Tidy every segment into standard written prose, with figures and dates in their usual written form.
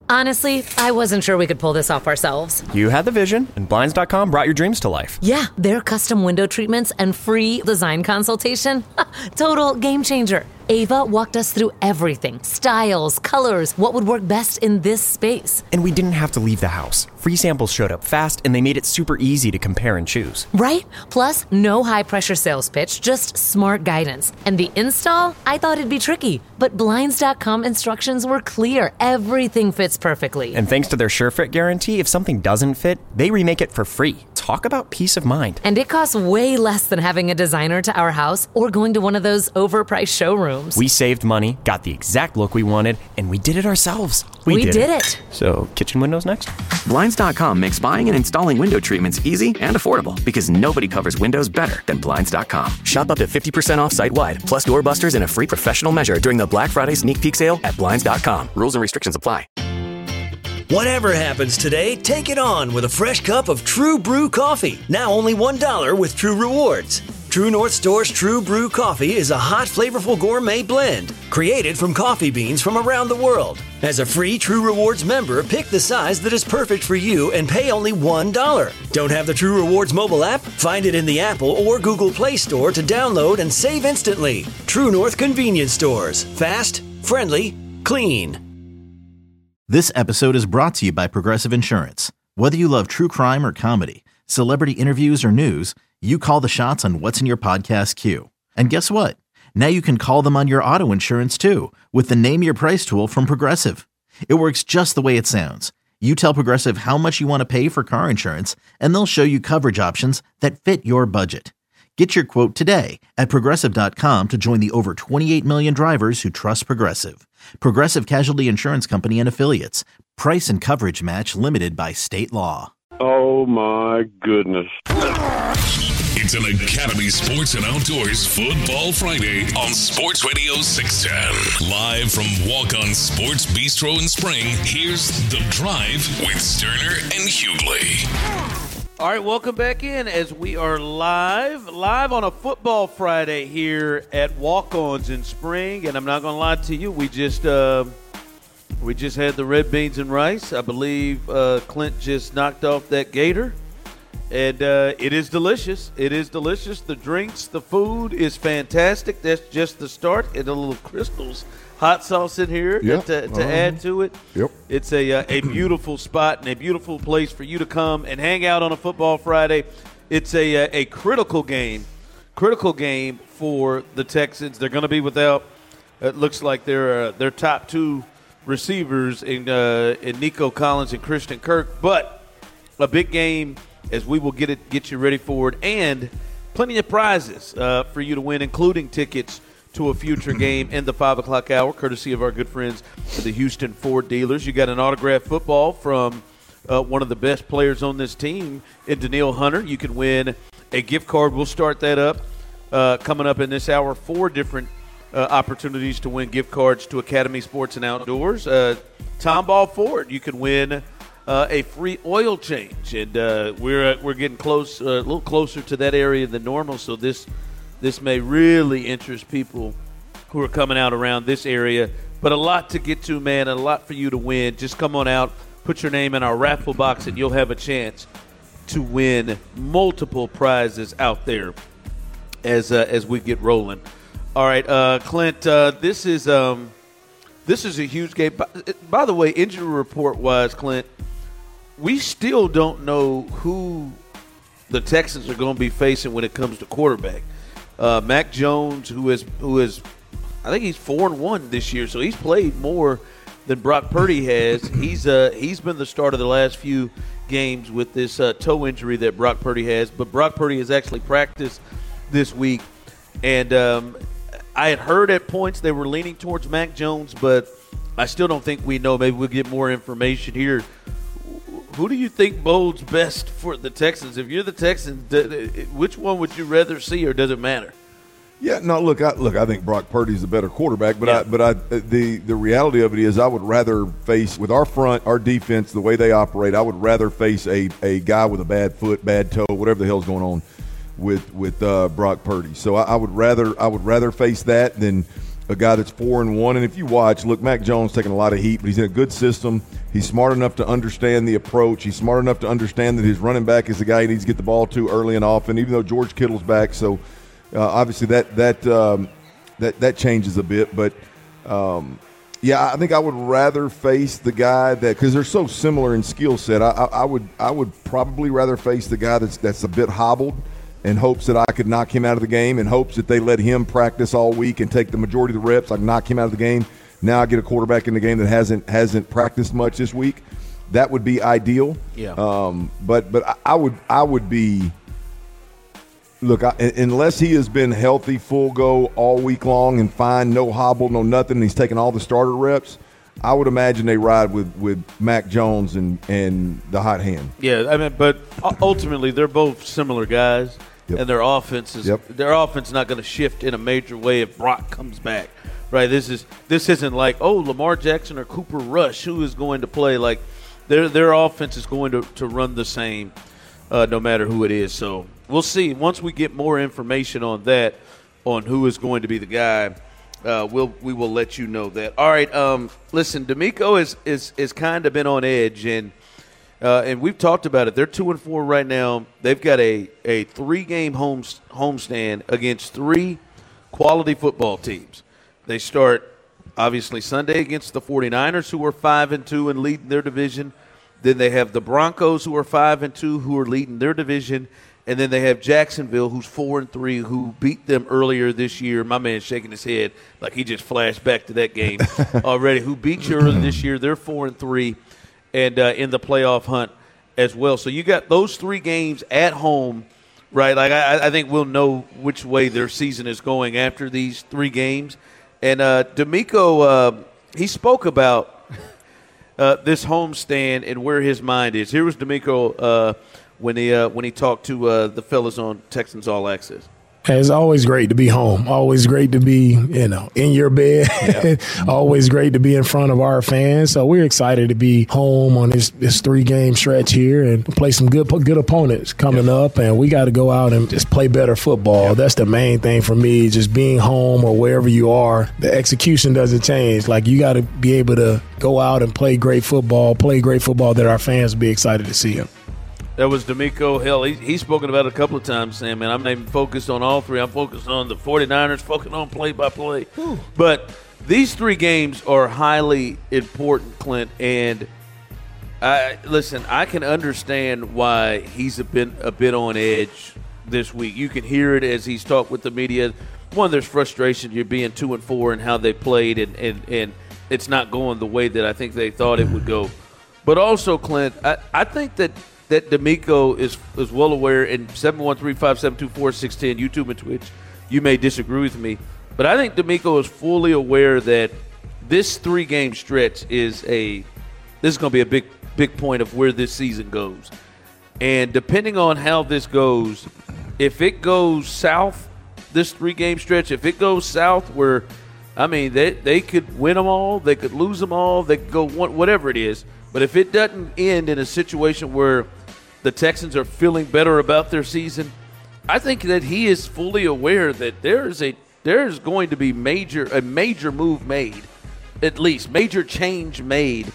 Honestly, I wasn't sure we could pull this off ourselves. You had the vision, and Blinds.com brought your dreams to life. Yeah, their custom window treatments and free design consultation. Total game changer. Ava walked us through everything. Styles, colors, what would work best in this space. And we didn't have to leave the house. Free samples showed up fast, and they made it super easy to compare and choose. Right? Plus, no high-pressure sales pitch, just smart guidance. And the install? I thought it'd be tricky, but Blinds.com instructions were clear. Everything fits perfectly. And thanks to their SureFit guarantee, if something doesn't fit, they remake it for free. Talk about peace of mind. And it costs way less than having a designer to our house or going to one of those overpriced showrooms. We saved money, got the exact look we wanted, and we did it ourselves. We did it. So, kitchen windows next? Blinds.com makes buying and installing window treatments easy and affordable because nobody covers windows better than Blinds.com. Shop up to 50% off site-wide, plus doorbusters and a free professional measure during the Black Friday sneak peek sale at Blinds.com. Rules and restrictions apply. Whatever happens today, take it on with a fresh cup of True Brew coffee. Now only $1 with True Rewards. True North Store's True Brew coffee is a hot, flavorful gourmet blend created from coffee beans from around the world. As a free True Rewards member, pick the size that is perfect for you and pay only $1. Don't have the True Rewards mobile app? Find it in the Apple or Google Play Store to download and save instantly. True North Convenience Stores. Fast, friendly, clean. This episode is brought to you by Progressive Insurance. Whether you love true crime or comedy, celebrity interviews or news, you call the shots on what's in your podcast queue. And guess what? Now you can call them on your auto insurance too with the Name Your Price tool from Progressive. It works just the way it sounds. You tell Progressive how much you want to pay for car insurance, and they'll show you coverage options that fit your budget. Get your quote today at Progressive.com to join the over 28 million drivers who trust Progressive. Progressive Casualty Insurance Company and Affiliates. Price and coverage match limited by state law. Oh, my goodness. It's an Academy Sports and Outdoors Football Friday on Sports Radio 610. Live from Walk-On Sports Bistro in Spring, here's The Drive with Sterner and Hughley. All right, welcome back in as we are live on a Football Friday here at Walk-Ons in Spring. And I'm not going to lie to you, we just had the red beans and rice. I believe Clint just knocked off that gator. And it is delicious. It is delicious. The drinks, the food is fantastic. That's just the start. And a little Crystal's hot sauce in here to add to it. Yep. It's a beautiful spot and a beautiful place for you to come and hang out on a Football Friday. It's a critical game for the Texans. They're going to be without, it looks like their top two receivers in Nico Collins and Christian Kirk. But a big game as we will get you ready for it, and plenty of prizes for you to win, including tickets to a future game in the 5 o'clock hour, courtesy of our good friends at the Houston Ford dealers. You got an autographed football from one of the best players on this team, in Danielle Hunter. You can win a gift card. We'll start that up coming up in this hour. 4 different opportunities to win gift cards to Academy Sports and Outdoors. Tomball Ford, you can win a free oil change, and we're getting close, a little closer to that area than normal. So this may really interest people who are coming out around this area. But a lot to get to, man, and a lot for you to win. Just come on out, put your name in our raffle box, and you'll have a chance to win multiple prizes out there as we get rolling. All right, Clint, this is a huge game. By the way, injury report-wise, Clint, we still don't know who the Texans are going to be facing when it comes to quarterback. Mac Jones, who is, I think he's 4-1 this year, so he's played more than Brock Purdy has. He's been the start of the last few games with this toe injury that Brock Purdy has. But Brock Purdy has actually practiced this week, and I had heard at points they were leaning towards Mac Jones, but I still don't think we know. Maybe we'll get more information here. Who do you think bodes best for the Texans? If you're the Texans, which one would you rather see, or does it matter? Yeah, no. Look, I think Brock Purdy's the better quarterback, but the reality of it is, I would rather face, with our front, our defense, the way they operate, I would rather face a guy with a bad foot, bad toe, whatever the hell's going on with Brock Purdy. So I would rather face that than a guy that's 4-1. And if you watch, look, Mac Jones taking a lot of heat, but he's in a good system. He's smart enough to understand the approach. He's smart enough to understand that his running back is the guy he needs to get the ball to early and often, even though George Kittle's back. So obviously that changes a bit. But, I think I would rather face the guy that – because they're so similar in skill set. I would probably rather face the guy that's a bit hobbled in hopes that I could knock him out of the game, in hopes that they let him practice all week and take the majority of the reps. I can knock him out of the game. Now I get a quarterback in the game that hasn't practiced much this week. That would be ideal. Yeah. But I would be – look, unless he has been healthy, full go all week long and fine, no hobble, no nothing, and he's taking all the starter reps, I would imagine they ride with Mac Jones and the hot hand. Yeah, I mean, but ultimately they're both similar guys, and their offense is their offense is not going to shift in a major way if Brock comes back. Right, this isn't like, Lamar Jackson or Cooper Rush, who is going to play. Like their offense is going to run the same no matter who it is. So we'll see. Once we get more information on that, on who is going to be the guy, we will let you know that. All right, listen, DeMeco is kind of been on edge, and we've talked about it. They're 2-4 right now. They've got a 3-game homestand against 3 quality football teams. They start, obviously, Sunday against the 49ers, who are 5-2 and leading their division. Then they have the Broncos, who are 5-2, who are leading their division. And then they have Jacksonville, who's 4-3, who beat them earlier this year. My man's shaking his head like he just flashed back to that game already. Who beat you earlier this year? They're 4-3 and in the playoff hunt as well. So you got those 3 games at home, right? Like I think we'll know which way their season is going after these 3 games. And DeMeco, he spoke about this homestand and where his mind is. Here was DeMeco when he talked to the fellas on Texans All Access. It's always great to be home. Always great to be, in your bed. Yeah. Always great to be in front of our fans. So we're excited to be home on this 3-game stretch here and play some good opponents coming up. And we got to go out and just play better football. Yeah. That's the main thing for me, just being home or wherever you are. The execution doesn't change. Like, you got to be able to go out and play great football that our fans will be excited to see him. That was DeMeco. Hell, he's spoken about it a couple of times, saying, man, I'm not even focused on all 3. I'm focused on the 49ers, focused on play-by-play. But these 3 games are highly important, Clint. And, listen, I can understand why he's been a bit on edge this week. You can hear it as he's talked with the media. One, there's frustration. You're being 2-4 and how they played, and it's not going the way that I think they thought it would go. But also, Clint, I think that DeMeco is well aware, in 713-572-4610, YouTube and Twitch, you may disagree with me, but I think DeMeco is fully aware that this 3-game stretch is going to be a big point of where this season goes. And depending on how this goes, if it goes south, this 3-game stretch, if it goes south where, I mean, they could win them all, they could lose them all, they could go whatever it is, but if it doesn't end in a situation where the Texans are feeling better about their season, I think that he is fully aware that there is going to be a major move made, at least major change made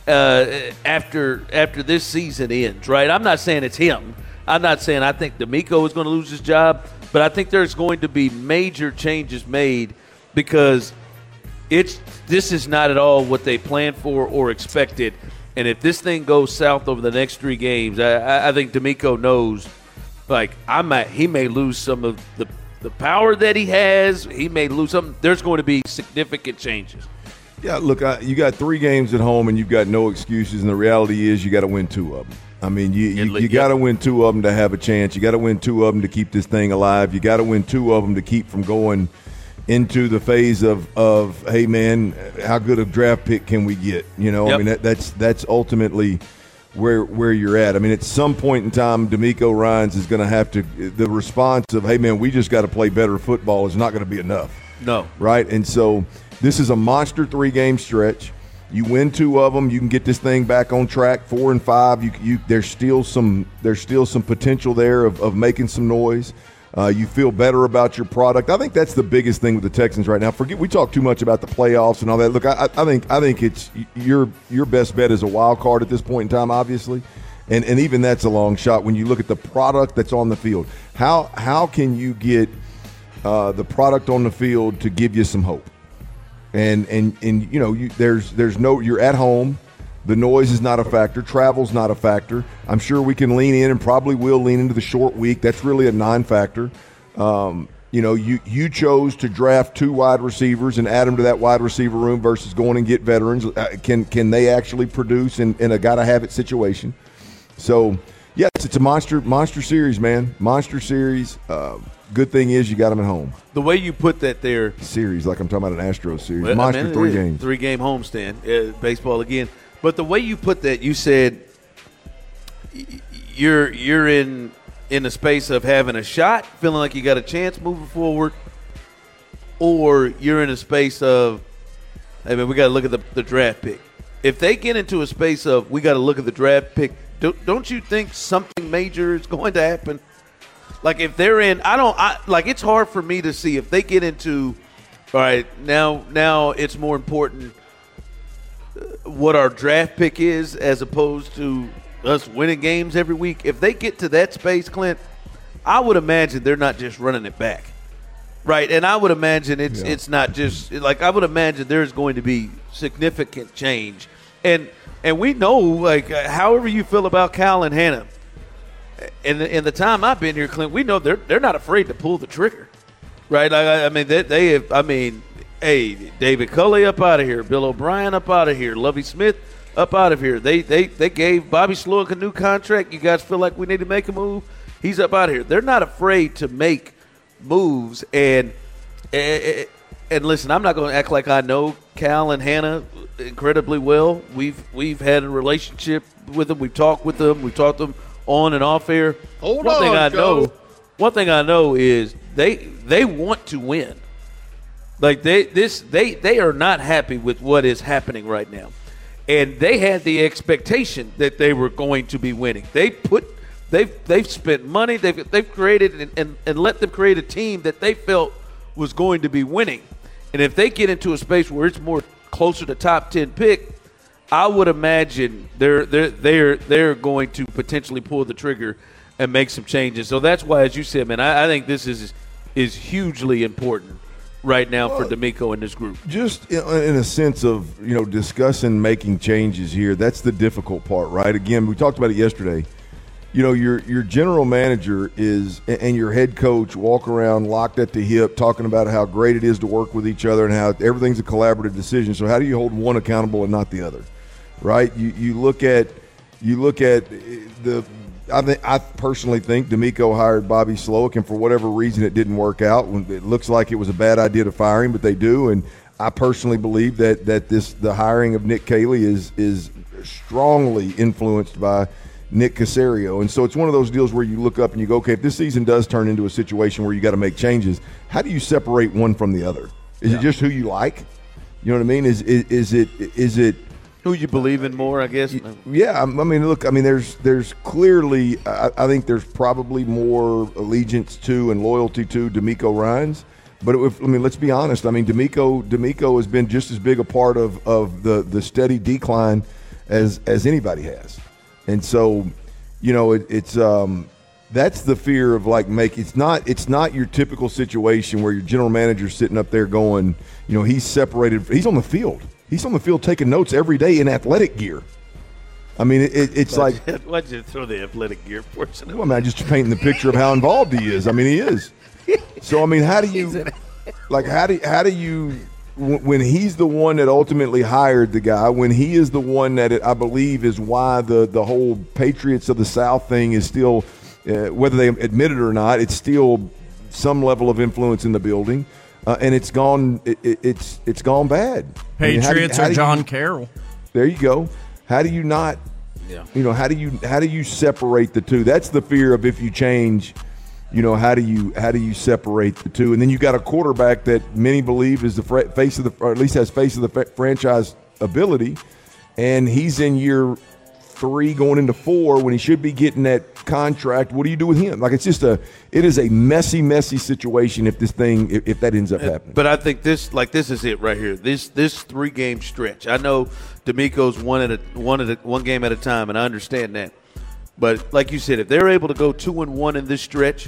after this season ends. Right? I'm not saying it's him. I'm not saying I think DeMeco is going to lose his job, but I think there's going to be major changes made because this is not at all what they planned for or expected. And if this thing goes south over the next 3 games, I think DeMeco knows, like, he may lose some of the power that he has. He may lose some. There's going to be significant changes. Yeah, look, you got 3 games at home and you've got no excuses, and the reality is you got to win 2 of them. I mean, you got to win 2 of them to have a chance. You got to win 2 of them to keep this thing alive. You got to win 2 of them to keep from going into the phase of hey, man, how good a draft pick can we get? I mean, that's ultimately where you're at. I mean, at some point in time, DeMeco Ryans is going to have to – the response of, hey, man, we just got to play better football is not going to be enough. No. Right? And so this is a monster 3-game stretch. You win 2 of them, you can get this thing back on track. 4 and 5, there's still some potential there of making some noise. You feel better about your product. I think that's the biggest thing with the Texans right now. We talk too much about the playoffs and all that. Look, I think it's your best bet is a wild card at this point in time, obviously, and even that's a long shot when you look at the product that's on the field. How can you get the product on the field to give you some hope? And there's no, you're at home. The noise is not a factor. Travel's not a factor. I'm sure we can lean in and probably will lean into the short week. That's really a non-factor. You chose to draft 2 wide receivers and add them to that wide receiver room versus going and get veterans. Can they actually produce in a gotta-have-it situation? So, yes, it's a monster series, man. Monster series. Good thing is you got them at home. The way you put that there. Series, like I'm talking about an Astros series. Monster 3 games. 3-game homestand. Baseball again. But the way you put that, you said you're in the space of having a shot, feeling like you got a chance moving forward, or you're in a space of, hey, man, we got to look at the draft pick. If they get into a space of we got to look at the draft pick, don't you think something major is going to happen? Like if they're in, it's hard for me to see if they get into, all right, now it's more important what our draft pick is as opposed to us winning games every week. If they get to that space, Clint, I would imagine they're not just running it back, right? And I would imagine it's not just like, I would imagine there's going to be significant change, and we know, like, however you feel about Cal and Hannah, in the time I've been here, Clint, we know they're not afraid to pull the trigger, right? Hey, David Culley up out of here. Bill O'Brien up out of here. Lovie Smith up out of here. They gave Bobby Slowick a new contract. You guys feel like we need to make a move? He's up out of here. They're not afraid to make moves. And listen, I'm not going to act like I know Cal and Hannah incredibly well. We've had a relationship with them. We've talked with them. We've talked to them on and off air. One thing I know is they want to win. Like they are not happy with what is happening right now, and they had the expectation that they were going to be winning. They've spent money. They've created and let them create a team that they felt was going to be winning. And if they get into a space where it's more closer to top 10 pick, I would imagine they're going to potentially pull the trigger and make some changes. So that's why, as you said, man, I think this is hugely important right now for D'Amico and this group. Just in a sense of, discussing making changes here, that's the difficult part, right? Again, we talked about it yesterday. Your general manager and your head coach walk around locked at the hip talking about how great it is to work with each other and how everything's a collaborative decision. So how do you hold one accountable and not the other, right? You look at I personally think D'Amico hired Bobby Slowick, and for whatever reason it didn't work out. It looks like it was a bad idea to fire him, but they do. And I personally believe that the hiring of Nick Caley is strongly influenced by Nick Caserio. And so it's one of those deals where you look up and you go, okay, if this season does turn into a situation where you got to make changes, how do you separate one from the other? Is it just who you like? You know what I mean? Is it who you believe in more, I guess? Yeah, there's clearly, I think there's probably more allegiance to and loyalty to D'Amico Ryans. But let's be honest. D'Amico has been just as big a part of the steady decline as anybody has. And so, it's that's the fear of it's not your typical situation where your general manager's sitting up there going, he's separated. He's on the field. He's on the field taking notes every day in athletic gear. It's like – why'd you throw the athletic gear portion? Well, I'm just painting the picture of how involved he is. He is. So, how do you – how do you – when he's the one that ultimately hired the guy, when he is the one that I believe is why the whole Patriots of the South thing is still whether they admit it or not, it's still some level of influence in the building. And it's gone bad. Patriots or John Carroll. There you go. How do you not? Yeah. How do you separate the two? That's the fear of if you change. How do you separate the two? And then you got a quarterback that many believe is the face of or at least has face of the franchise ability, and he's in year 3 going into 4 when he should be getting that contract. What do you do with him? Like, it is a messy situation if that ends up happening. But I think this is it right here. This 3-game stretch. I know DeMeco's one game at a time, and I understand that. But like you said, if they're able to go 2-1 in this stretch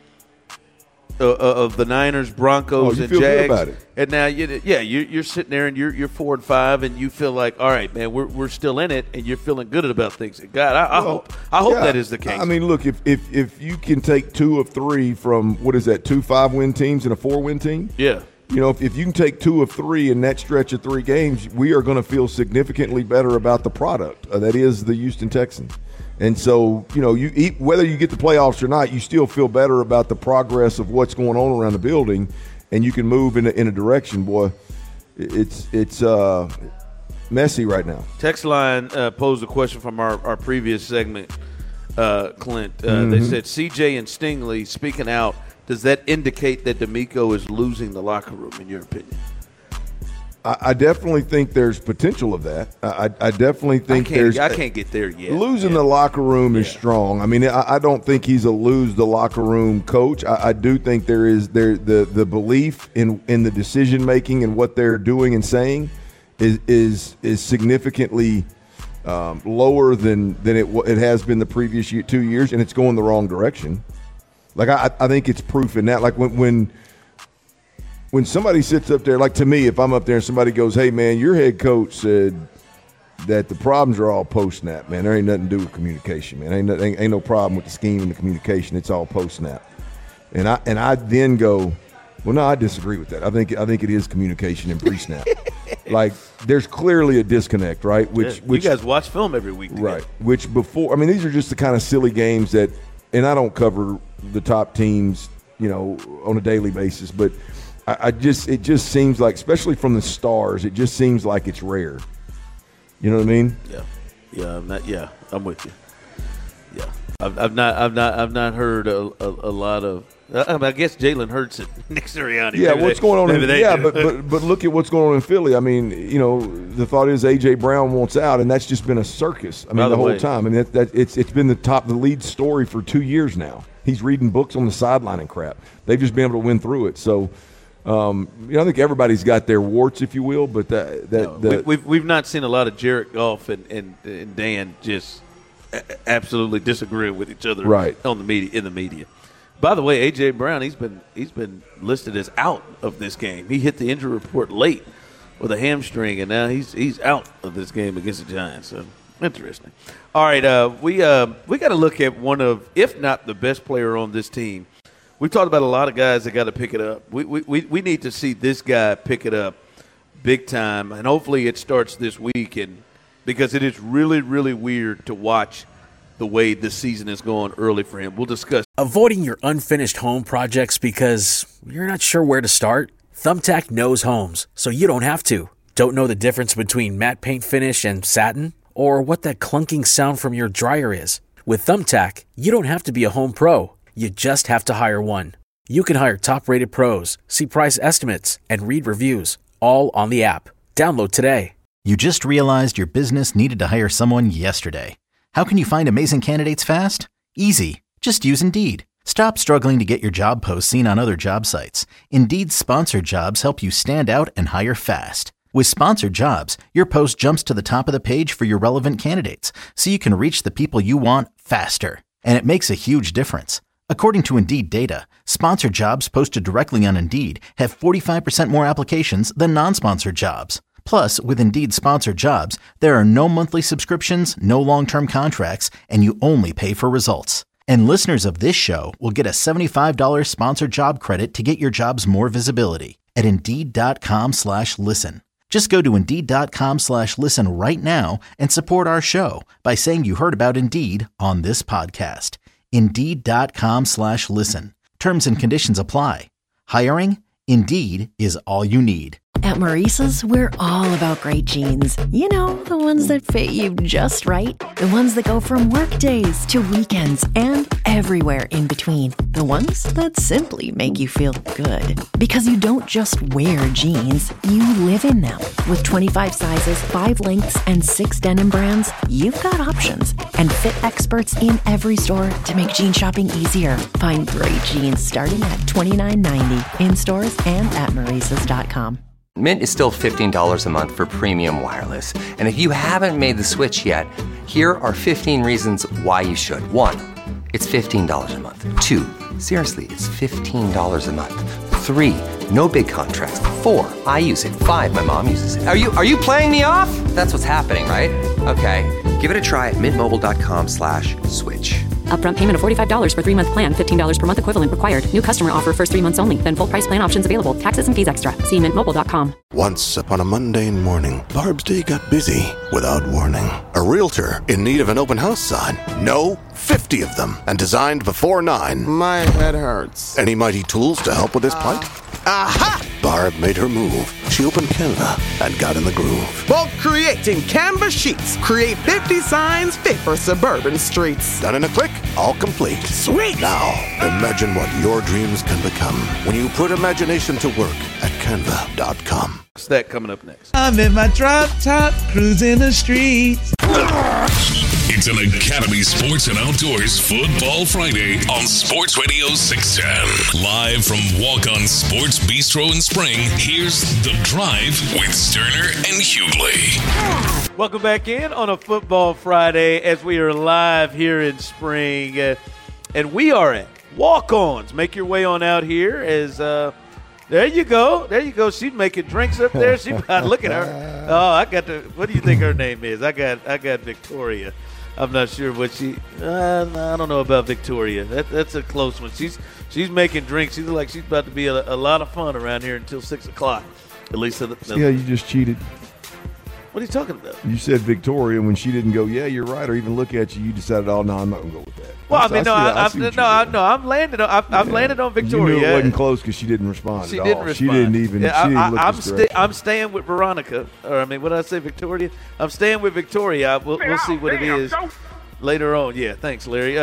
of the Niners, Broncos, and feel Jags, good about it. And now you're sitting there and you're 4-5, and you feel like, all right, man, we're still in it, and you're feeling good about things. And God, I hope that is the case. I mean, look, if you can take 2 of 3 from what is that, 2 5-win teams and a 4-win team? Yeah. You know, if you can take 2 of 3 in that stretch of 3 games, we are going to feel significantly better about the product. That is the Houston Texans. And so, you know, whether you get the playoffs or not, you still feel better about the progress of what's going on around the building, and you can move in a direction. Boy, it's messy right now. Text line posed a question from our previous segment, Clint. They said, CJ and Stingley speaking out, does that indicate that DeMeco is losing the locker room, in your opinion? I definitely think there's potential of that. I definitely think I can't get there yet. Losing the locker room is strong. I mean, I don't think he's a lose the locker room coach. I do think there is the belief in the decision making and what they're doing and saying is significantly lower than it has been the previous 2 years, and it's going the wrong direction. Like I think it's proof in that. Like when somebody sits up there, like to me, if I'm up there and somebody goes, hey, man, your head coach said that the problems are all post-snap, man. There ain't nothing to do with communication, man. Ain't no problem with the scheme and the communication. It's all post-snap. And I then go, well, no, I disagree with that. I think it is communication and pre-snap. Like, there's clearly a disconnect, right? Which you guys watch film every week together. Right. Which before – I mean, these are just the kind of silly games that – and I don't cover the top teams, you know, on a daily basis, but – it just seems like, especially from the stars, it just seems like it's rare. You know what I mean? Yeah. I'm with you. Yeah, I've not heard a lot of. I guess Jalen Hurts and Nick Sirianni. Yeah, what's going on? But look at what's going on in Philly. I mean, you know, the thought is A.J. Brown wants out, and that's just been a circus. I mean, the whole time. I mean, it's been the lead story for 2 years now. He's reading books on the sideline and crap. They've just been able to win through it. So. I think everybody's got their warts, if you will, but we've not seen a lot of Jared Goff and Dan just absolutely disagreeing with each other on the media in the media. By the way, A.J. Brown, he's been listed as out of this game. He hit the injury report late with a hamstring, and now he's out of this game against the Giants. So interesting. All right, we got to look at one of, if not the best player on this team. We've talked about a lot of guys that got to pick it up. We need to see this guy pick it up big time, and hopefully it starts this week. And because it is really, really weird to watch the way this season is going early for him. We'll discuss. Avoiding your unfinished home projects because you're not sure where to start? Thumbtack knows homes, so you don't have to. Don't know the difference between matte paint finish and satin? Or what that clunking sound from your dryer is? With Thumbtack, you don't have to be a home pro. You just have to hire one. You can hire top-rated pros, see price estimates, and read reviews, all on the app. Download today. You just realized your business needed to hire someone yesterday. How can you find amazing candidates fast? Easy. Just use Indeed. Stop struggling to get your job posts seen on other job sites. Indeed's sponsored jobs help you stand out and hire fast. With sponsored jobs, your post jumps to the top of the page for your relevant candidates, so you can reach the people you want faster. And it makes a huge difference. According to Indeed data, sponsored jobs posted directly on Indeed have 45% more applications than non-sponsored jobs. Plus, with Indeed sponsored jobs, there are no monthly subscriptions, no long-term contracts, and you only pay for results. And listeners of this show will get a $75 sponsored job credit to get your jobs more visibility at Indeed.com/listen. Just go to Indeed.com/listen right now and support our show by saying you heard about Indeed on this podcast. Indeed.com/listen. Terms and conditions apply. Hiring? Indeed is all you need. At Maurice's, we're all about great jeans. You know, the ones that fit you just right. The ones that go from work days to weekends and everywhere in between. The ones that simply make you feel good. Because you don't just wear jeans, you live in them. With 25 sizes, 5 lengths, and 6 denim brands, you've got options. And fit experts in every store to make jean shopping easier. Find great jeans starting at $29.90 in stores and at Maurices.com. Mint is still $15 a month for premium wireless. And if you haven't made the switch yet, here are 15 reasons why you should. 1, it's $15 a month. 2, seriously, it's $15 a month. 3, no big contracts. 4, I use it. 5, my mom uses it. Are you playing me off? That's what's happening, right? Okay, give it a try at mintmobile.com/switch. Upfront payment of $45 for 3-month plan. $15 per month equivalent required. New customer offer first 3 months only. Then full price plan options available. Taxes and fees extra. See mintmobile.com. Once upon a mundane morning, Barb's day got busy without warning. A realtor in need of an open house sign. No, 50 of them, and designed before 9. My head hurts. Any mighty tools to help with this plight? Aha! Barb made her move. She opened Canva and got in the groove. Bulk creating Canva sheets. Create 50 signs fit for suburban streets. Done in a click, all complete. Sweet! Now, imagine what your dreams can become when you put imagination to work at Canva.com. What's that coming up next? I'm in my drop top, cruising the streets. It's an Academy Sports and Outdoors Football Friday on Sports Radio 610. Live from Walk-On Sports Bistro in Spring, here's The Drive with Sterner and Hughley. Welcome back in on a Football Friday as we are live here in Spring. And we are at Walk-Ons. Make your way on out here as there you go. There you go. She's making drinks up there. Look at her. Oh, I got the. What do you think her name is? I got Victoria. I'm not sure what she. I don't know about Victoria. That's a close one. She's making drinks. She looks like she's about to be a lot of fun around here until 6 o'clock. At least. Yeah, you just cheated. What are you talking about? You said Victoria when she didn't go, yeah, you're right, or even look at you. You decided, oh no, I'm not gonna go with that. Well, I'm landed on. I've landed on Victoria. You knew it wasn't close because she didn't respond. She didn't respond. She didn't even. Yeah, she didn't look this direction. I'm staying with Veronica. Or what did I say, Victoria? I'm staying with Victoria. We'll see what it is later on. Yeah, thanks, Larry.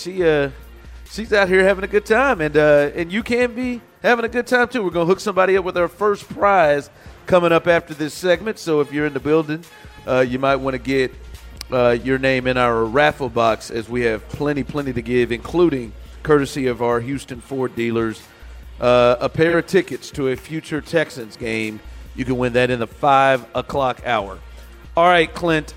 She's out here having a good time, and you can be having a good time too. We're gonna hook somebody up with our first prize coming up after this segment. So if you're in the building, you might want to get your name in our raffle box, as we have plenty to give, including courtesy of our Houston Ford dealers, a pair of tickets to a future Texans game. You can win that in the 5 o'clock hour. All right, Clint.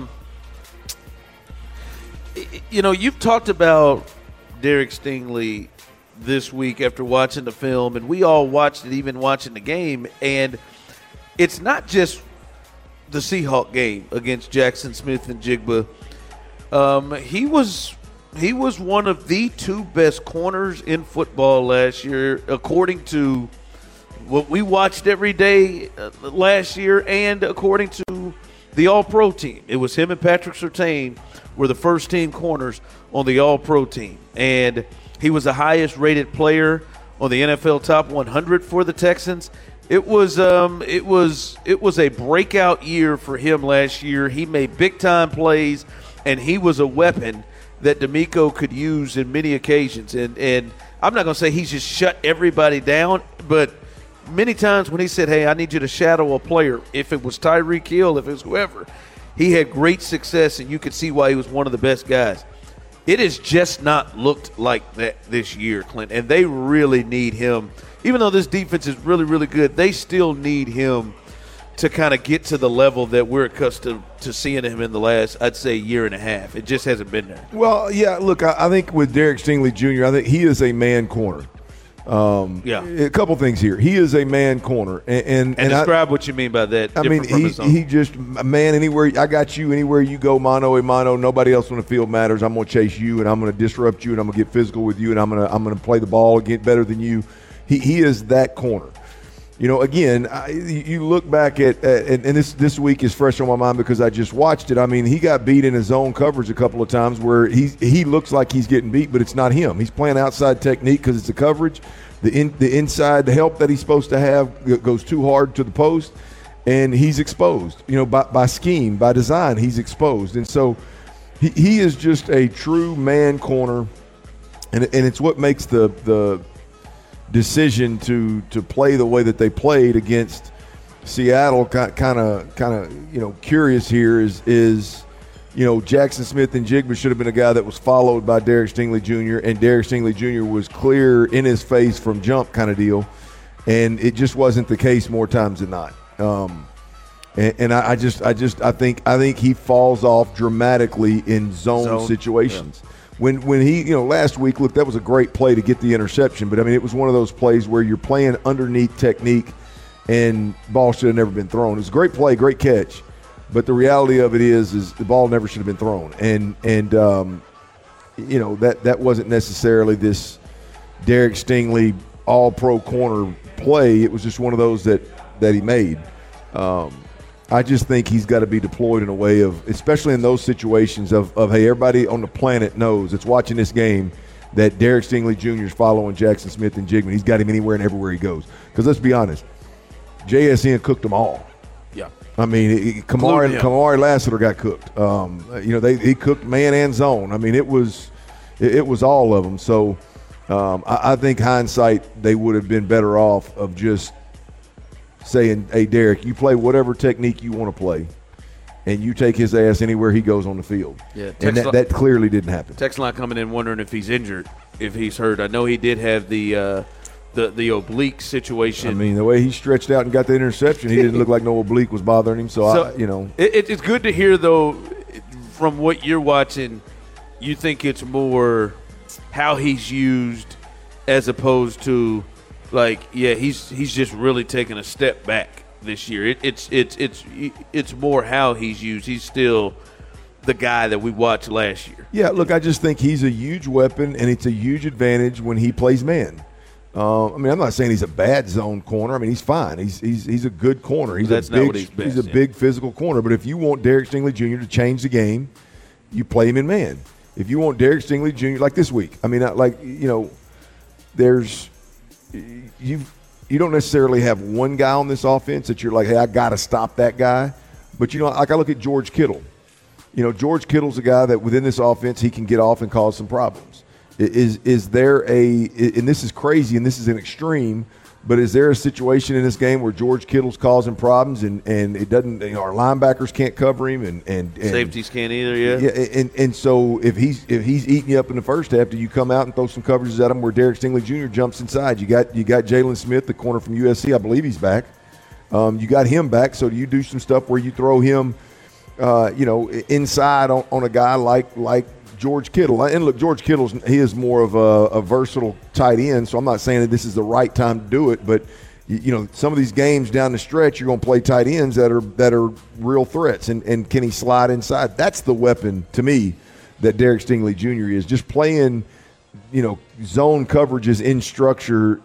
You've talked about Derek Stingley this week after watching the film, and we all watched it, even watching the game, and it's not just the Seahawk game against Jackson Smith and Jigba. He was one of the 2 best corners in football last year, according to what we watched every day last year and according to the All-Pro team. It was him and Patrick Surtain were the first-team corners on the All-Pro team, and he was the highest-rated player on the NFL Top 100 for the Texans. It was a breakout year for him last year. He made big-time plays, and he was a weapon that D'Amico could use in many occasions. And I'm not going to say he's just shut everybody down, but many times when he said, hey, I need you to shadow a player, if it was Tyreek Hill, if it was whoever, he had great success, and you could see why he was one of the best guys. It has just not looked like that this year, Clint, and they really need him. Even though this defense is really, really good, they still need him to kind of get to the level that we're accustomed to seeing him in the last, I'd say, year and a half. It just hasn't been there. Well, yeah, look, I think with Derek Stingley Jr., I think he is a man corner. A couple things here. He is a man corner. And describe what you mean by that. I mean, he just, man, anywhere, I got you, anywhere you go, mano a mano, nobody else on the field matters. I'm going to chase you, and I'm going to disrupt you, and I'm going to get physical with you, and I'm going to play the ball and get better than you. He is that corner. Again, you look back at and this week is fresh on my mind because I just watched it. I mean, he got beat in his zone coverage a couple of times where he looks like he's getting beat, but it's not him. He's playing outside technique because it's a coverage. The inside help that he's supposed to have goes too hard to the post, and he's exposed. By scheme, by design, he's exposed. And so he is just a true man corner, and it's what makes the decision to play the way that they played against Seattle kind of curious here is Jackson Smith-Njigba should have been a guy that was followed by Derek Stingley Jr., and Derek Stingley Jr. was clear in his face from jump kind of deal, and it just wasn't the case more times than not. I think he falls off dramatically in zone situations. Yeah. When he, last week, look, that was a great play to get the interception, but I mean, it was one of those plays where you're playing underneath technique and ball should have never been thrown. It was a great play, great catch, but the reality of it is the ball never should have been thrown. And that wasn't necessarily this Derek Stingley all-pro corner play. It was just one of those that he made. I just think he's got to be deployed in a way of, especially in those situations of hey, everybody on the planet knows that's watching this game that Derek Stingley Jr. is following Jackson Smith-Njigba. He's got him anywhere and everywhere he goes. Because let's be honest, JSN cooked them all. Yeah. I mean, Kamari Lassiter got cooked. He cooked man and zone. I mean, it was all of them. So I think hindsight, they would have been better off of just saying, hey, Derek, you play whatever technique you want to play, and you take his ass anywhere he goes on the field. Yeah, and that clearly didn't happen. Text line coming in wondering if he's injured, if he's hurt. I know he did have the oblique situation. I mean, the way he stretched out and got the interception, he didn't look like no oblique was bothering him. It's good to hear, though, from what you're watching, you think it's more how he's used as opposed to – he's just really taken a step back this year. It's more how he's used. He's still the guy that we watched last year. Yeah, look, I just think he's a huge weapon, and it's a huge advantage when he plays man. I'm not saying he's a bad zone corner. I mean, he's fine. He's a good corner. He's a big physical corner. But if you want Derek Stingley Jr. to change the game, you play him in man. If you want Derek Stingley Jr. like this week, there's. You don't necessarily have one guy on this offense that you're like, hey, I got to stop that guy. But, I look at George Kittle. George Kittle's a guy that within this offense he can get off and cause some problems. Is there and this is crazy and this is an extreme, but is there a situation in this game where George Kittle's causing problems and it doesn't, our linebackers can't cover him and safeties can't either, yeah. And so if he's eating you up in the first half, do you come out and throw some coverages at him where Derek Stingley Jr. jumps inside? You got Jalen Smith, the corner from USC, I believe he's back. You got him back, so do you do some stuff where you throw him, inside on a guy like George Kittle? And look, George Kittle, he is more of a versatile tight end, so I'm not saying that this is the right time to do it, but some of these games down the stretch, you're going to play tight ends that are real threats, and can he slide inside? That's the weapon to me that Derek Stingley Jr. is. Just playing, zone coverages in structure.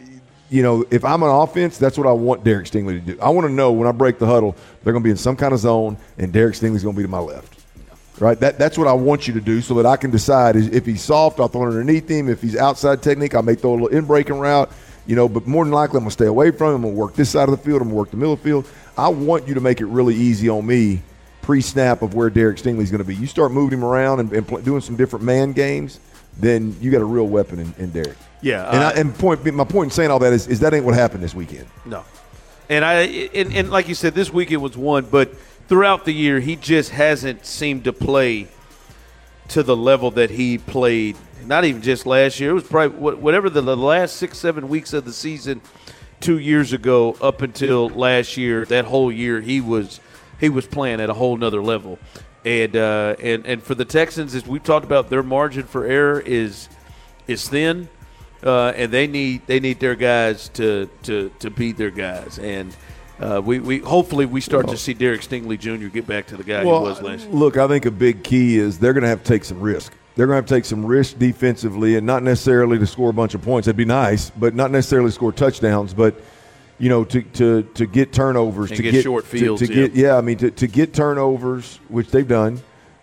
If I'm an offense, that's what I want Derek Stingley to do. I want to know when I break the huddle, they're going to be in some kind of zone, and Derek Stingley's going to be to my left. Right, that's what I want you to do so that I can decide if he's soft, I'll throw it underneath him. If he's outside technique, I may throw a little in-breaking route, but more than likely I'm going to stay away from him. I'm going to work this side of the field. I'm going to work the middle of the field. I want you to make it really easy on me pre-snap of where Derek Stingley's going to be. You start moving him around and doing some different man games, then you got a real weapon in Derek. Yeah. My point in saying all that is that ain't what happened this weekend. No. And like you said, this weekend was one, but – throughout the year, he just hasn't seemed to play to the level that he played, not even just last year. It was probably whatever the last 6-7 weeks of the season 2 years ago up until last year, that whole year he was playing at a whole nother level. And for the Texans, as we've talked about, their margin for error is thin, and they need their guys to beat their guys. And we hopefully we start to see Derek Stingley Jr. get back to the guy he was last year. Look, I think a big key is they're going to have to take some risk. They're going to have to take some risk defensively, and not necessarily to score a bunch of points. That'd be nice, but not necessarily score touchdowns. But to get turnovers, and to get short fields, to get turnovers, which they've done,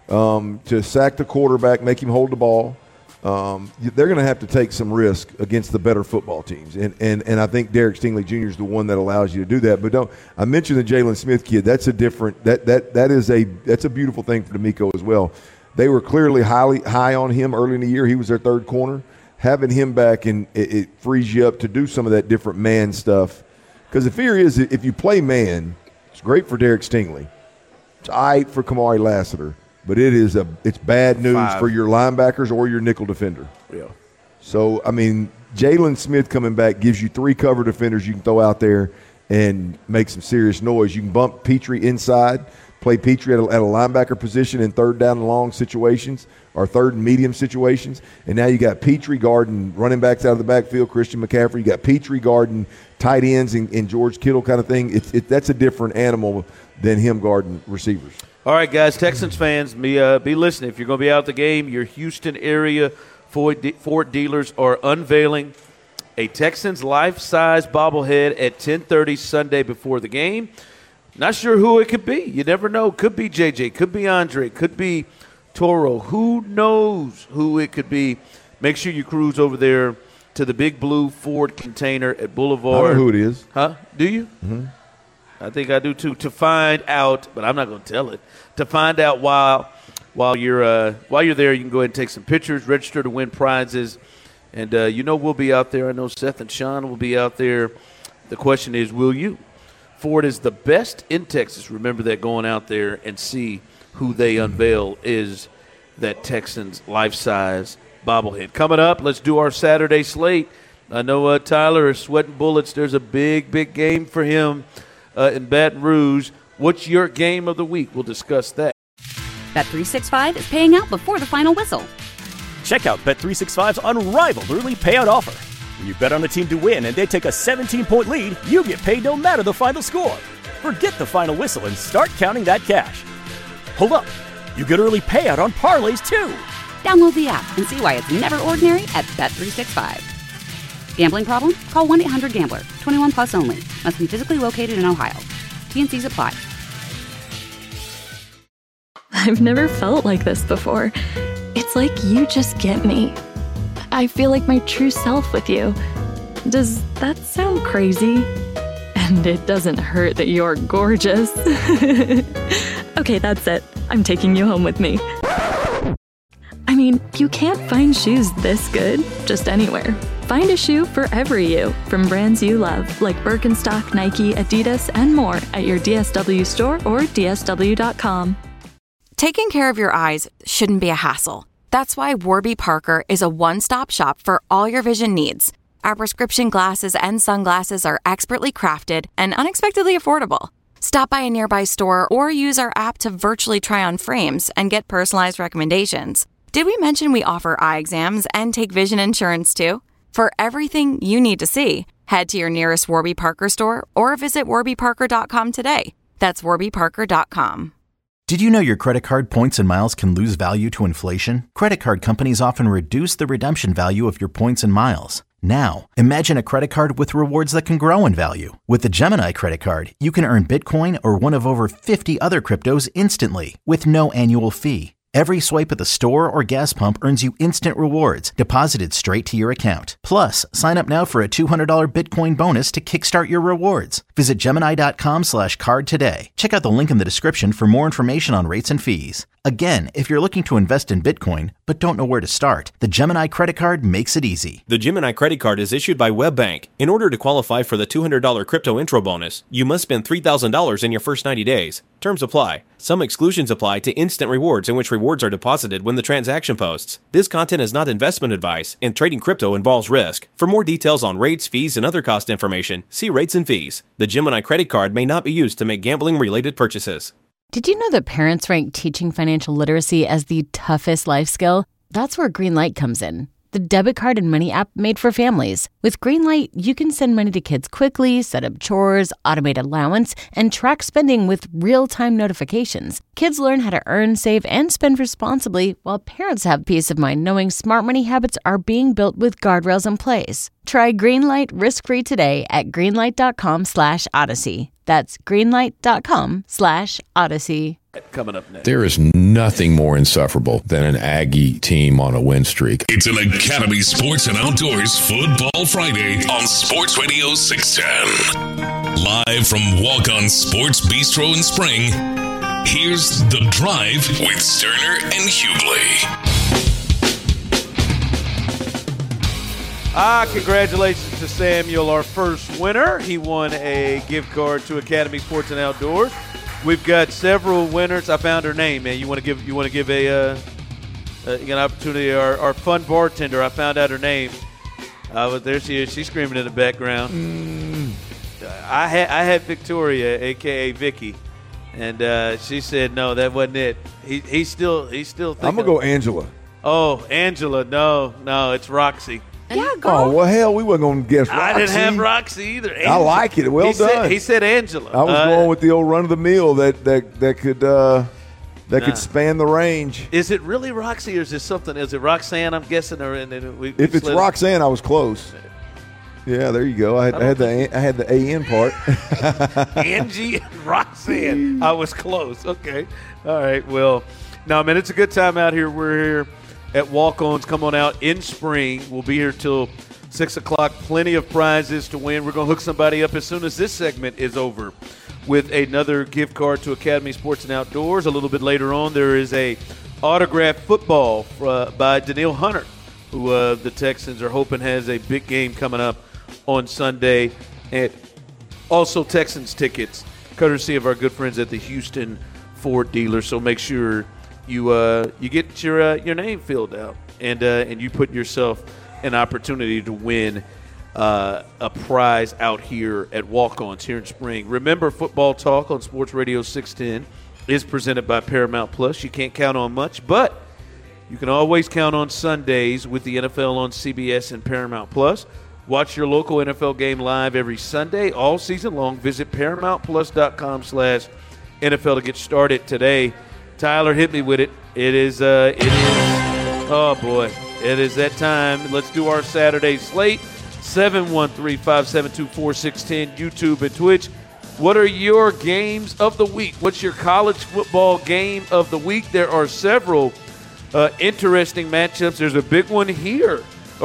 to sack the quarterback, make him hold the ball. They're going to have to take some risk against the better football teams, and I think Derek Stingley Jr. is the one that allows you to do that. But I mentioned the Jalen Smith kid. That's a different that's a beautiful thing for D'Amico as well. They were clearly high on him early in the year. He was their third corner. Having him back, and it frees you up to do some of that different man stuff. Because the fear is if you play man, it's great for Derek Stingley. It's all right for Kamari Lassiter. But it's bad news for your linebackers or your nickel defender. Yeah. So, I mean, Jalen Smith coming back gives you 3 cover defenders you can throw out there and make some serious noise. You can bump Petrie inside, play Petrie at a linebacker position in third down and long situations or third and medium situations. And now you got Petrie guarding running backs out of the backfield, Christian McCaffrey. You got Petrie guarding tight ends and George Kittle kind of thing. That's a different animal than him guarding receivers. All right, guys, Texans fans, be listening. If you're going to be out at the game, your Houston area Ford dealers are unveiling a Texans life-size bobblehead at 10:30 Sunday before the game. Not sure who it could be. You never know. Could be JJ, could be Andre, could be Toro. Who knows who it could be? Make sure you cruise over there to the Big Blue Ford container at Boulevard. I know who it is. Huh? Do you? Mm-hmm. I think I do too. To find out, but I'm not going to tell it. To find out while you're there, you can go ahead and take some pictures, register to win prizes, and we'll be out there. I know Seth and Sean will be out there. The question is, will you? Ford is the best in Texas. Remember that, going out there and see who they unveil is that Texans life-size bobblehead. Coming up, let's do our Saturday slate. I know Tyler is sweating bullets. There's a big, big game for him in Baton Rouge. What's your game of the week? We'll discuss that. Bet365 is paying out before the final whistle. Check out Bet365's unrivaled early payout offer. When you bet on a team to win and they take a 17-point lead, you get paid no matter the final score. Forget the final whistle and start counting that cash. Hold up. You get early payout on parlays, too. Download the app and see why it's never ordinary at Bet365. Gambling problem? Call 1-800-GAMBLER. 21 plus only. Must be physically located in Ohio. T&Cs apply. I've never felt like this before. It's like you just get me. I feel like my true self with you. Does that sound crazy? And it doesn't hurt that you're gorgeous. Okay, that's it. I'm taking you home with me. I mean, you can't find shoes this good just anywhere. Find a shoe for every you, from brands you love, like Birkenstock, Nike, Adidas, and more at your DSW store or DSW.com. Taking care of your eyes shouldn't be a hassle. That's why Warby Parker is a one-stop shop for all your vision needs. Our prescription glasses and sunglasses are expertly crafted and unexpectedly affordable. Stop by a nearby store or use our app to virtually try on frames and get personalized recommendations. Did we mention we offer eye exams and take vision insurance too? For everything you need to see, head to your nearest Warby Parker store or visit warbyparker.com today. That's warbyparker.com. Did you know your credit card points and miles can lose value to inflation? Credit card companies often reduce the redemption value of your points and miles. Now, imagine a credit card with rewards that can grow in value. With the Gemini credit card, you can earn Bitcoin or one of over 50 other cryptos instantly with no annual fee. Every swipe at the store or gas pump earns you instant rewards deposited straight to your account. Plus, sign up now for a $200 Bitcoin bonus to kickstart your rewards. Visit Gemini.com/card today. Check out the link in the description for more information on rates and fees. Again, if you're looking to invest in Bitcoin but don't know where to start, the Gemini credit card makes it easy. The Gemini credit card is issued by WebBank. In order to qualify for the $200 crypto intro bonus, you must spend $3,000 in your first 90 days. Terms apply. Some exclusions apply to instant rewards, in which rewards are deposited when the transaction posts. This content is not investment advice, and trading crypto involves risk. For more details on rates, fees, and other cost information, see rates and fees. The Gemini credit card may not be used to make gambling-related purchases. Did you know that parents rank teaching financial literacy as the toughest life skill? That's where Greenlight comes in. the debit card and money app made for families. With Greenlight, you can send money to kids quickly, set up chores, automate allowance, and track spending with real-time notifications. Kids learn how to earn, save, and spend responsibly, while parents have peace of mind knowing smart money habits are being built with guardrails in place. Try Greenlight risk-free today at greenlight.com/Odyssey. That's greenlight.com/Odyssey. Coming up next. There is nothing more insufferable than an Aggie team on a win streak. It's an Academy Sports and Outdoors Football Friday on Sports Radio 610. Live from Walk-On Sports Bistro in Spring, here's The Drive with Sterner and Hughley. Congratulations to Samuel, our first winner. He won a gift card to Academy Sports and Outdoors. We've got several winners. I found her name, man. You want to give an opportunity? Our fun bartender. I found out her name. There she is. She's screaming in the background. I had Victoria, aka Vicky, and she said no, that wasn't it. He's still thinking. I'm gonna go Angela. Oh, Angela. No, it's Roxy. Yeah, go. Oh, well, hell, we weren't going to guess Roxy. I didn't have Roxy either. I like it. Well done. He said Angela. I was going with the old run-of-the-mill that could span the range. Is it really Roxy or is it something? Is it Roxanne, I'm guessing? If it's Roxanne, I was close. Yeah, there you go. I had the A-N part. Angie and Roxanne. I was close. Okay. All right. Well, no, man, it's a good time out here. We're here at Walk-Ons. Come on out in spring. We'll be here till 6 o'clock. Plenty of prizes to win. We're going to hook somebody up as soon as this segment is over with another gift card to Academy Sports and Outdoors. A little bit later on, there is a autographed football by Danielle Hunter, who the Texans are hoping has a big game coming up on Sunday. And also Texans tickets, courtesy of our good friends at the Houston Ford dealer. So make sure you get your name filled out, and you put yourself an opportunity to win a prize out here at Walk-Ons here in spring. Remember, Football Talk on Sports Radio 610 is presented by Paramount Plus. You can't count on much, but you can always count on Sundays with the NFL on CBS and Paramount Plus. Watch your local NFL game live every Sunday all season long. Visit ParamountPlus.com/NFL to get started today. Tyler, hit me with it. It is, oh boy, it is that time. Let's do our Saturday slate. 713-572-4610, YouTube and Twitch. What are your games of the week? What's your college football game of the week? There are several interesting matchups. There's a big one here,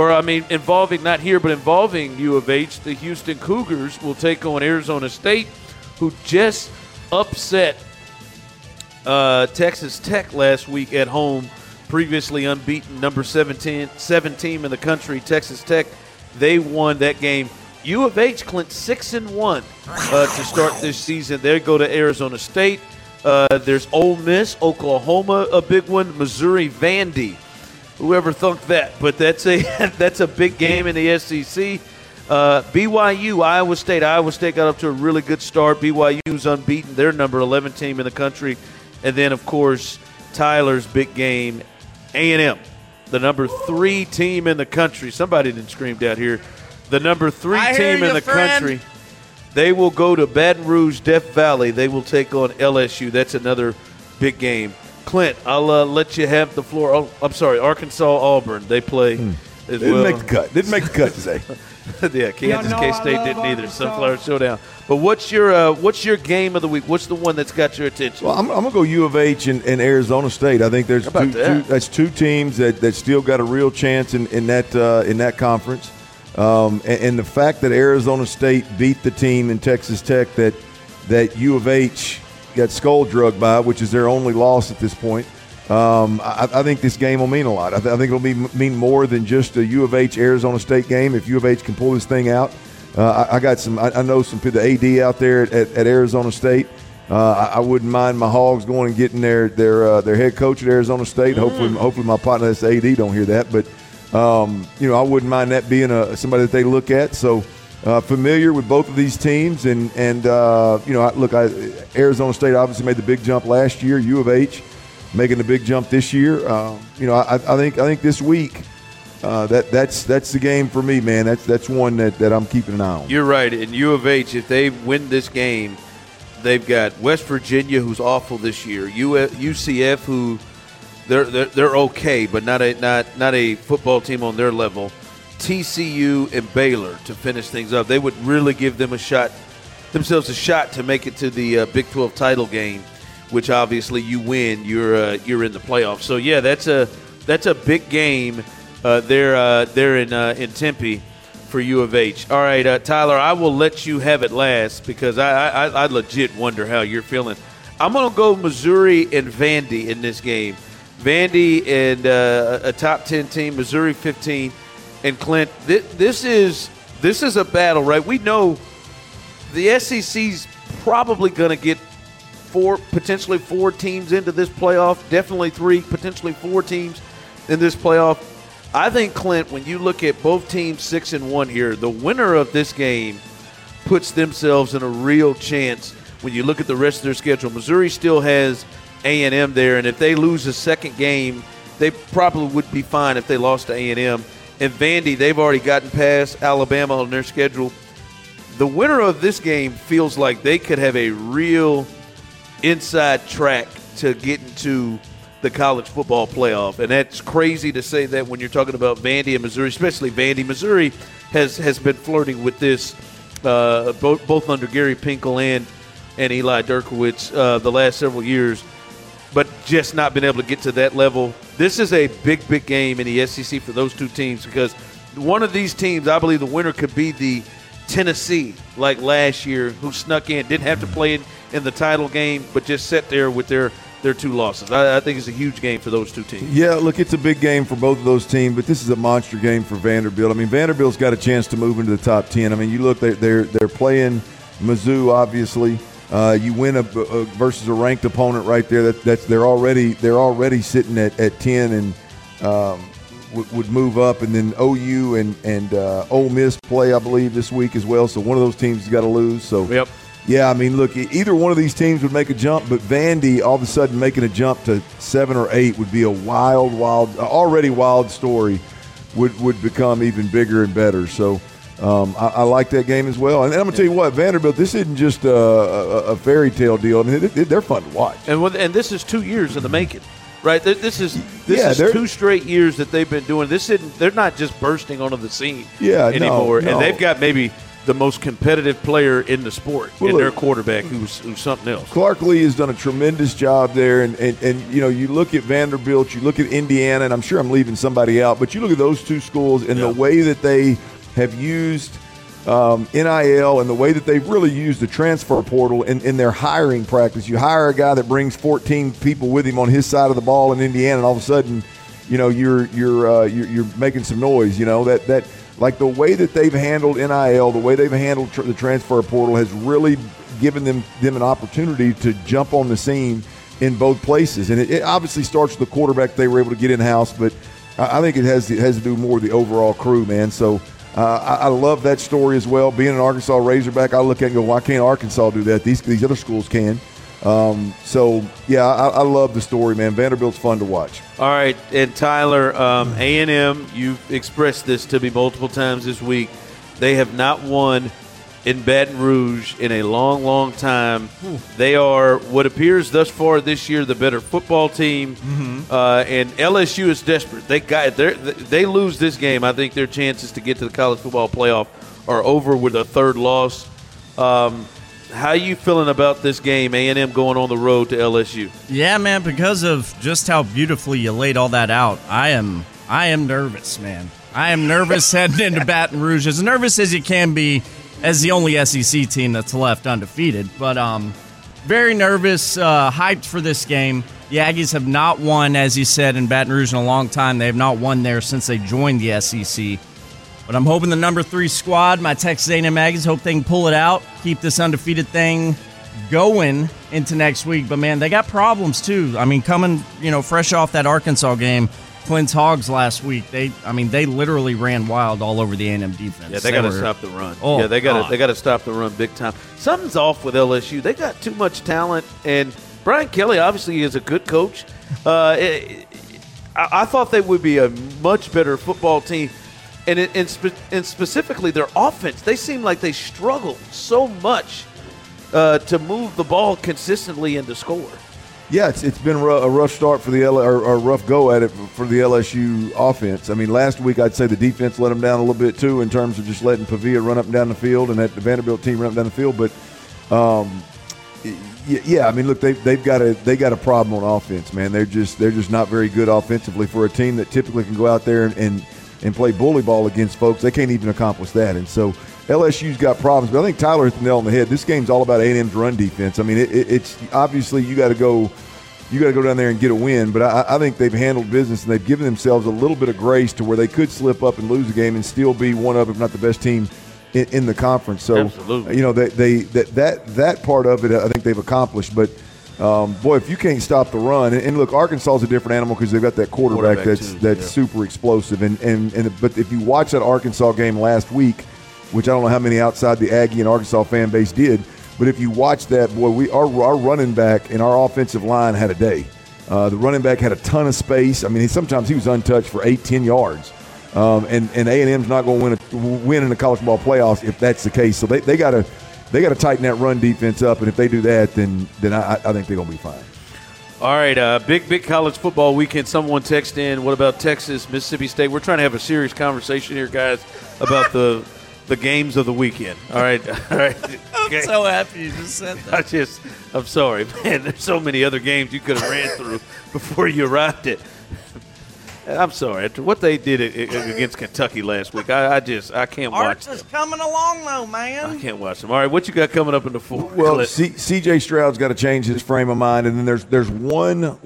involving U of H. The Houston Cougars will take on Arizona State, who just upset Texas Tech last week at home, previously unbeaten, number 7 team in the country, Texas Tech. They won that game. U of H, Clint, 6-1 to start this season. They go to Arizona State. There's Ole Miss, Oklahoma, a big one. Missouri, Vandy. Whoever thunk that? But that's a big game in the SEC. BYU, Iowa State. Iowa State got up to a really good start. BYU's unbeaten. They're number 11 team in the country. And then, of course, Tyler's big game, A&M, the number 3 team in the country. Somebody didn't scream out here. The number 3 team in the country. They will go to Baton Rouge, Death Valley. They will take on LSU. That's another big game. Clint, I'll let you have the floor. Oh, I'm sorry, Arkansas, Auburn. They play as well. Didn't make the cut today. Yeah, Kansas, K-State didn't either. Sunflower Showdown. But what's your game of the week? What's the one that's got your attention? Well, I'm going to go U of H and Arizona State. I think there's that's two teams that still got a real chance in that conference. And the fact that Arizona State beat the team in Texas Tech that U of H got skull drugged by, which is their only loss at this point. I think this game will mean a lot. I think it'll mean more than just a U of H Arizona State game. If U of H can pull this thing out, I know some people, the AD out there at Arizona State. I wouldn't mind my Hogs going and getting their head coach at Arizona State. Hopefully my partner that's AD don't hear that, but I wouldn't mind that being somebody that they look at. So familiar with both of these teams, and Arizona State obviously made the big jump last year. U of H making the big jump this year. I think this week that's the game for me, man. That's one that I'm keeping an eye on. You're right. And U of H, if they win this game, they've got West Virginia, who's awful this year. UCF, who they're okay, but not a football team on their level. TCU and Baylor to finish things up. They would really give themselves a shot to make it to the Big 12 title game, which obviously you win, you're in the playoffs. So yeah, that's a big game there in Tempe for U of H. All right, Tyler, I will let you have it last because I legit wonder how you're feeling. I'm going to go Missouri and Vandy in this game. Vandy and a top 10 team, Missouri 15. And Clint, this is a battle, right? We know the SEC's probably going to get potentially four teams into this playoff, definitely 3, potentially 4 teams in this playoff. I think, Clint, when you look at both teams 6-1 here, the winner of this game puts themselves in a real chance when you look at the rest of their schedule. Missouri still has A&M there, and if they lose a second game, they probably would be fine if they lost to A&M. And Vandy, they've already gotten past Alabama on their schedule. The winner of this game feels like they could have a real inside track to get into the college football playoff. And that's crazy to say that when you're talking about Vandy and Missouri, especially Vandy. Missouri has been flirting with this both under Gary Pinkel and Eli Derkowitz the last several years, but just not been able to get to that level. This is a big, big game in the SEC for those two teams because one of these teams, I believe the winner could be the Tennessee, like last year, who snuck in, didn't have to play in the title game, but just sat there with their 2 losses. I think it's a huge game for those two teams. Yeah, look, it's a big game for both of those teams, but this is a monster game for Vanderbilt. I mean, Vanderbilt's got a chance to move into the top 10. I mean, you look, they're playing Mizzou, obviously. You win versus a ranked opponent right there. They're already sitting at 10 and would move up, and then OU and Ole Miss play, I believe, this week as well. So one of those teams has got to lose. So yep. Yeah, I mean, look, either one of these teams would make a jump, but Vandy all of a sudden making a jump to 7 or 8 would be a already wild story. Would become even bigger and better. So. I like that game as well. And I'm going to tell you what, Vanderbilt, this isn't just a fairy tale deal. I mean, they're fun to watch. And this is 2 years in the making, right? This is 2 straight years that they've been doing this. They're not just bursting onto the scene anymore. No. And they've got maybe the most competitive player in the sport in their quarterback who's something else. Clark Lee has done a tremendous job there. And you know, you look at Vanderbilt, you look at Indiana, and I'm sure I'm leaving somebody out, but you look at those 2 schools and the way that they – have used NIL and the way that they've really used the transfer portal in their hiring practice. You hire a guy that brings 14 people with him on his side of the ball in Indiana, and all of a sudden, you know, you're making some noise. You know that like the way that they've handled NIL, the way they've handled the transfer portal has really given them an opportunity to jump on the scene in both places. And it obviously starts with the quarterback they were able to get in house, but I think it has to do more with the overall crew, man. So. I love that story as well. Being an Arkansas Razorback, I look at it and go, why can't Arkansas do that? These other schools can. So, yeah, I love the story, man. Vanderbilt's fun to watch. All right, and Tyler, A&M, you've expressed this to me multiple times this week. They have not won in Baton Rouge in a long, long time. They are what appears thus far this year the better football team, and LSU is desperate. They lose this game. I think their chances to get to the college football playoff are over with a 3rd loss. How are you feeling about this game, A&M going on the road to LSU? Yeah, man, because of just how beautifully you laid all that out, I am nervous, man. I am nervous heading into Baton Rouge, as nervous as you can be as the only SEC team that's left undefeated. But very nervous, hyped for this game. The Aggies have not won, as you said, in Baton Rouge in a long time. They have not won there since they joined the SEC. But I'm hoping the number 3 squad, my Texas A&M Aggies, hope they can pull it out, keep this undefeated thing going into next week. But, man, they got problems, too. I mean, coming, fresh off that Arkansas game, Clint's Hogs last week, they literally ran wild all over the A&M defense. Yeah, they got to stop the run. They got to stop the run big time. Something's off with LSU. They got too much talent, and Brian Kelly obviously is a good coach. I thought they would be a much better football team. And specifically their offense, they seem like they struggle so much to move the ball consistently and to score. Yeah, it's been a rough start for or a rough go at it for the LSU offense. I mean, last week I'd say the defense let them down a little bit too in terms of just letting Pavia run up and down the field and that the Vanderbilt team run up and down the field. But yeah, I mean, look, they got a problem on offense, man. They're just not very good offensively for a team that typically can go out there and play bully ball against folks. They can't even accomplish that, and so LSU's got problems. But I think Tyler hit the nail on the head. This game's all about A&M's run defense. I mean, it's obviously you got to go down there and get a win. But I think they've handled business and they've given themselves a little bit of grace to where they could slip up and lose a game and still be one of, if not the best team in the conference. So absolutely, you know that part of it, I think they've accomplished. But boy, if you can't stop the run, and look, Arkansas is a different animal because they've got that quarterback that's super explosive. But if you watch that Arkansas game last week, which I don't know how many outside the Aggie and Arkansas fan base did, but if you watch that, boy, our running back and our offensive line had a day. The running back had a ton of space. I mean, sometimes he was untouched for 8-10 yards. And A&M's not going to win in the college football playoffs if that's the case. So they got to tighten that run defense up, and if they do that, then I think they're going to be fine. All right, big college football weekend. Someone text in, what about Texas, Mississippi State? We're trying to have a serious conversation here, guys, about the games of the weekend. All right. I'm so happy you just said that. I'm sorry, man. There's so many other games you could have ran through before you arrived at. I'm sorry. After what they did against Kentucky last week, I can't watch them. Arkansas coming along, though, man. I can't watch them. All right, what you got coming up in the fourth? Well, C.J. Stroud's got to change his frame of mind, and then there's one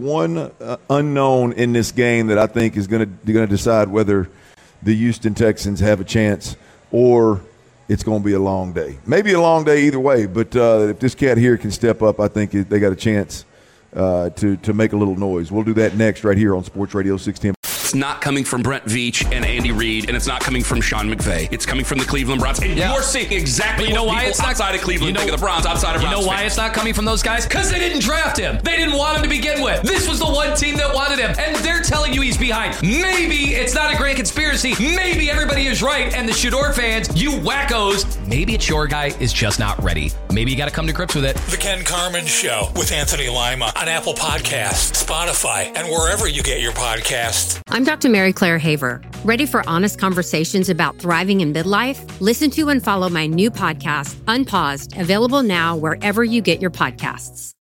unknown in this game that I think is going to decide whether the Houston Texans have a chance or it's going to be a long day. Maybe a long day either way, but if this cat here can step up, I think they got a chance to make a little noise. We'll do that next right here on Sports Radio 610. It's not coming from Brent Veach and Andy Reid, and it's not coming from Sean McVay. It's coming from the Cleveland Browns. And you're seeing exactly what people outside of Cleveland think of the Browns, outside of Browns. You know why it's not coming from those guys? Because they didn't draft him. They didn't want him to begin with. This was the one team that wanted him, and they're telling you he's behind. Maybe it's not a grand conspiracy. Maybe everybody is right, and the Shador fans, you wackos, maybe it's your guy is just not ready. Maybe you got to come to grips with it. The Ken Carman Show with Anthony Lima on Apple Podcasts, Spotify, and wherever you get your podcasts. I'm Dr. Mary Claire Haver. Ready for honest conversations about thriving in midlife? Listen to and follow my new podcast, Unpaused, available now wherever you get your podcasts.